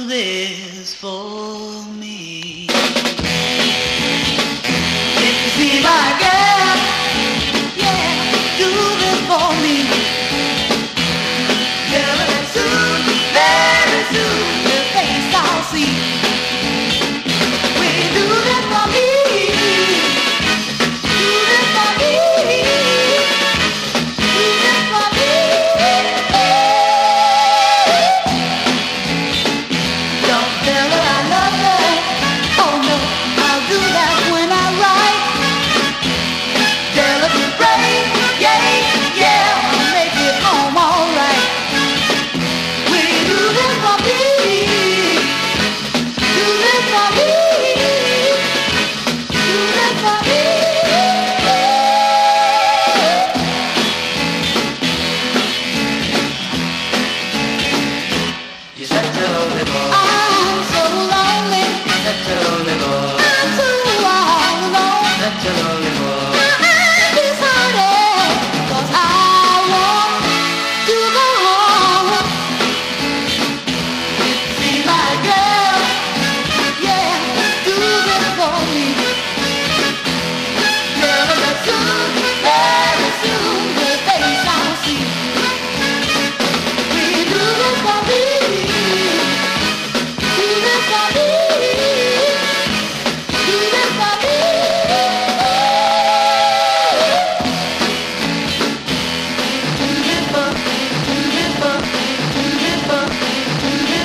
this for me? If you see my girl, yeah, do this for me. Girl, and soon, very soon, your face I'll see. Will you do this for me? Do this for me. Do this for me. Don't tell her I love her. Oh no, I'll do that when I write. Tell her to pray, yeah, yeah, I'll make it home alright. Will you do this for me? Do this for me. Do this for me. You said to